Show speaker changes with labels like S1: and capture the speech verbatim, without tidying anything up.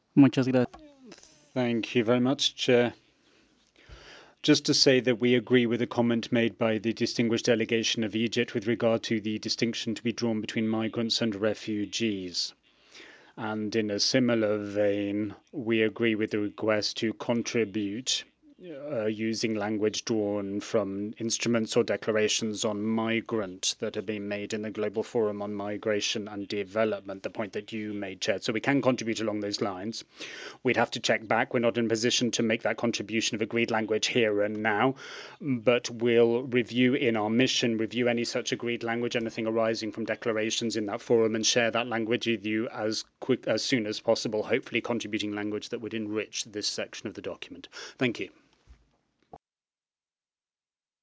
S1: Muchas gracias.
S2: Thank you very much, Chair. Just to say that we agree with the comment made by the distinguished delegation of Egypt with regard to the distinction to be drawn between migrants and refugees. And in a similar vein, we agree with the request to contribute uh, using language drawn from instruments or declarations on migrant that have been made in the Global Forum on Migration and Development, the point that you made, Chair. So we can contribute along those lines. We'd have to check back. We're not in a position to make that contribution of agreed language here and now, but we'll review in our mission, review any such agreed language, anything arising from declarations in that forum, and share that language with you as quick as soon as possible, hopefully contributing language that would enrich this section of the document. Thank you.